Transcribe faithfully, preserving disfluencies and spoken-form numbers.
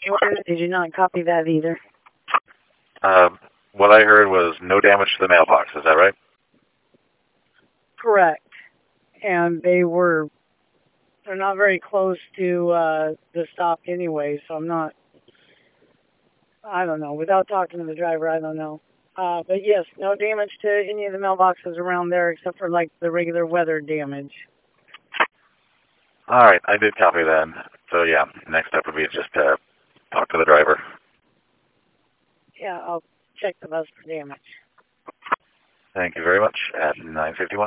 Did you not copy that either? Uh, what I heard was no damage to the mailbox. Is that right? Correct. And they were, they're not very close to uh, the stop anyway, so I'm not, I don't know. Without talking to the driver, I don't know. Uh, but yes, no damage to any of the mailboxes around there except for like the regular weather damage. All right, I did copy that. So yeah, next step would be just to talk to the driver. Yeah, I'll check the bus for damage. Thank you very much. At nine fifty-one.